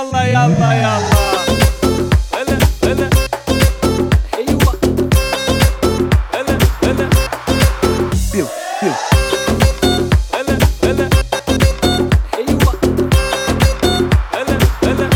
يلا يلا يلا هلا هلا ايوه هلا هلا بيو بيو هلا هلا ايوه هلا هلا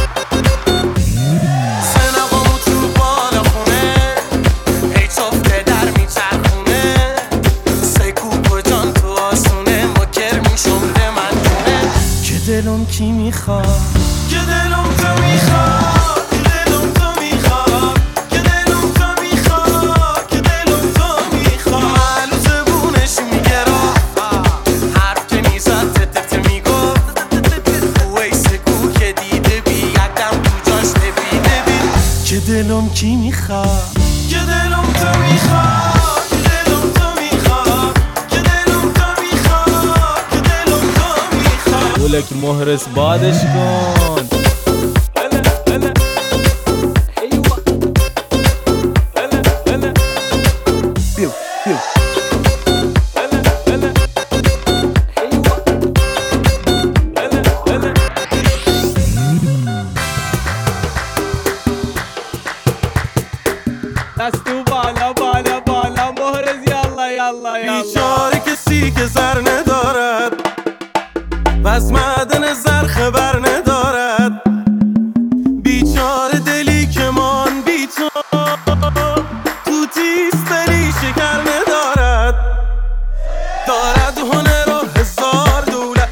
سنقامو تو بالا خونه هی صفته در میچرخونه سیکوب و جان تو آسونه مکر میشم به من کنه که دلم کی میخواد که دلم تو میخواد که دلم تو میخواد که دلم تو میخواد که دلم تو میخواد معلو زبونش میگه راه حرف که میزد تتت میگفت ویسه کو که دیده بی یکم تو جاش نبیده بی که دلم کی میخواد که دلم تو میخواد که دلم تو میخواد که دلم تو میخواد که دلم تو میخواد ولك مهرس بادش کن هلا هلا ايوه هلا هلا بيو بيو هلا هلا ايوه هلا هلا دستو بالا بالا بالا مهرز يلا يلا يلا بیچاره کسی که زر ندارد و از معدن زر خبر ندارد بیچاره دلی که من بی تو تو تیز دلی شکر ندارد دارد هنر و هزار دولت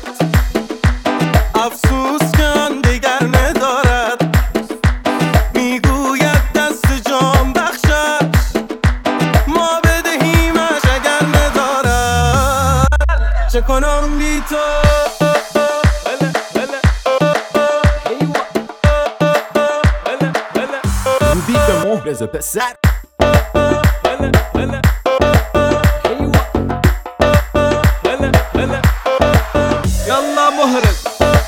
افسوس که آن دگر ندارد میگوید دست جان بخشش ما بدهیمش اگر ندارد چه کنم بی تو هلا هلا ايوه هلا هلا بیت مهرز پسر هلا هلا ايوه هلا هلا يلا مهرز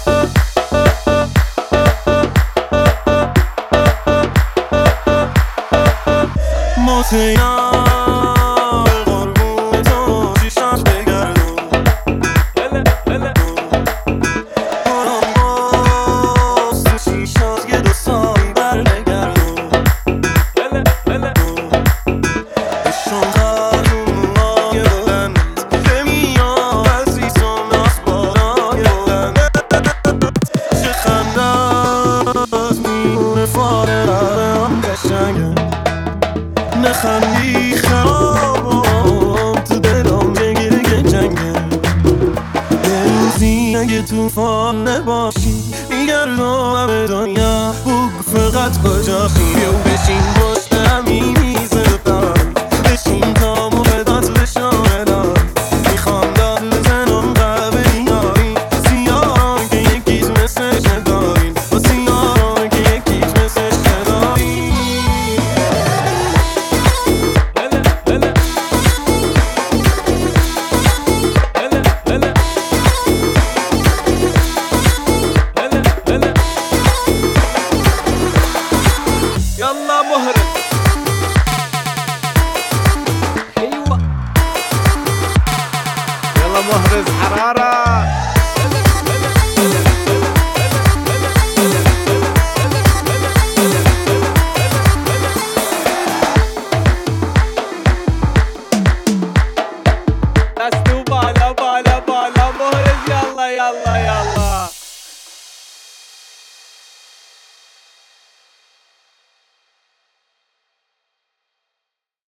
مطمئنم قربون تو چشات بگردم هلا هلا برام باز تو چشات یه دو سال بر نگردم هلا هلا بشون قلبم آگه بلند که میام عزیزم از بالای بلند چه خنده از میونه فاره هم قشنگه نخندی خرابم تو دلم بگیره که جنگه یه روزی اگه توفان نباشی میگردم همه دنیا بگو فقط کجاشی بیو بشین پشت همی